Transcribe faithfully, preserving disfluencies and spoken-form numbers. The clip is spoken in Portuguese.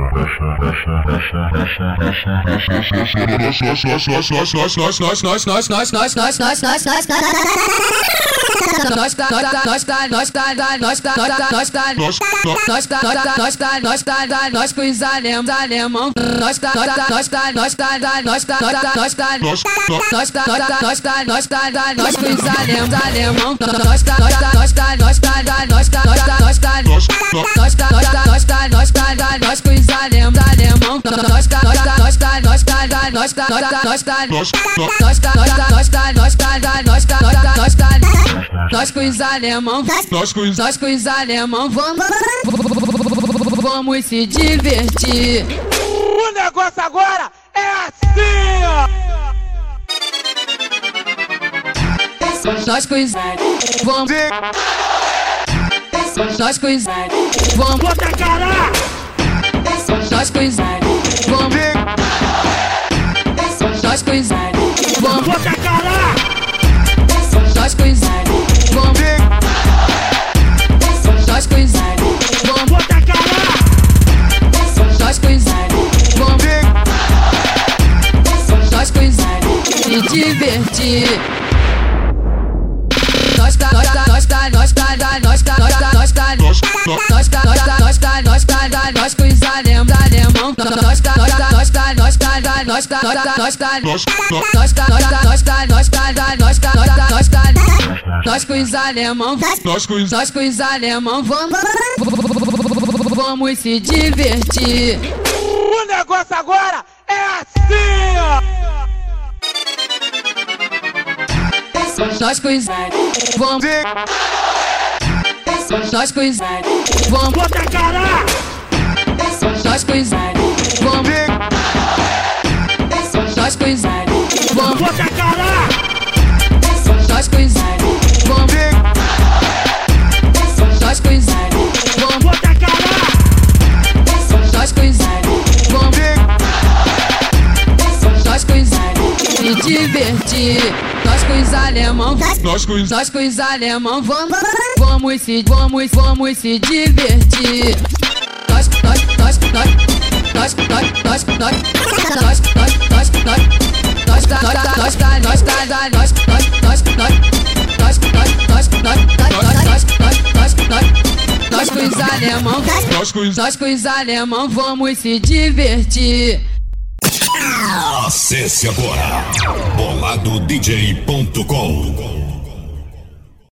Nós com os alemão, nós nós nós nós nós nós nós nós nós com os alemão, nós nós nós nós nós nós nós nós nós com os alemão, nós nós nós nós nós nós nós com os alemão, nós com nós com os alemão, vamos vamos se divertir. O negócio agora é assim, ó. Nós com os vamos nós com os vamos bota cara. Nós com os vamos nós com os vamos bota cara. Nós com os vamos nós com os vamos bota cara. Nós com os vamos nós com os se divertir. Nós tá, nós tá, nós tá, nós tá, nós tá, nós tá, nós tá, nós tá, nós tá, nós tá, nós tá, nós com os alemão, nós tá, nós tá, nós tá, nós tá, nós tá, nós tá, nós tá, nós tá, nós tá, nós tá, nós tá, nós tá, nós tá, nós com os alemão, nós com os nós com os alemão, vamos vamos se divertir. O negócio agora é assim, ó. Nós com os vamos nós com os vamos bota cara. Nós com os vamos nós com os vamos bota cara. nós com os vamos nós com os vamos bota cara. nós com os vamos nós com os se divertir. Nós com os alemão, nós com os nós com os alemão, vamos vamos se vamos vamos se divertir. Nós nós nós nós nós nós nós nós nós nós nós nós nós tá nós tá nós tá nós tá nós nós nós nós nós nós nós nós nós com os alemão, nós com os nós com os alemão, vamos se divertir. Acesse agora bolado d j ponto com.